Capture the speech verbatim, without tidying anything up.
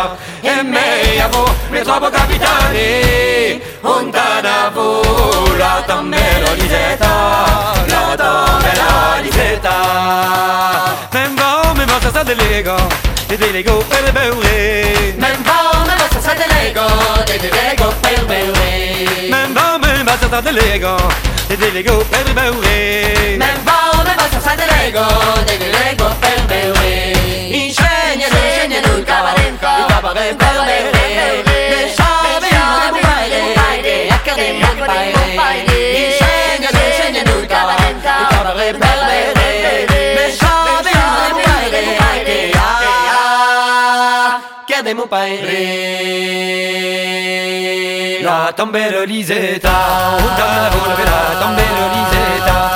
Lisetta e me avo me trovo capitani lontana vola tambero Lisetta la tambero Lisetta men va me va sa de lego e de lego per beure men va me va sa de lego e de lego per beure men va me va sa de lego e de lego per beure men va me va sa de lego e de lego per beure insegna insegna il cabaretto il cabaretto per beure ne sabe non baile accademia di baile insegna insegna il cabaretto il cabaretto per beure ne sabe non baile accademia baile la tambero Lisetta, la tambero Lisetta.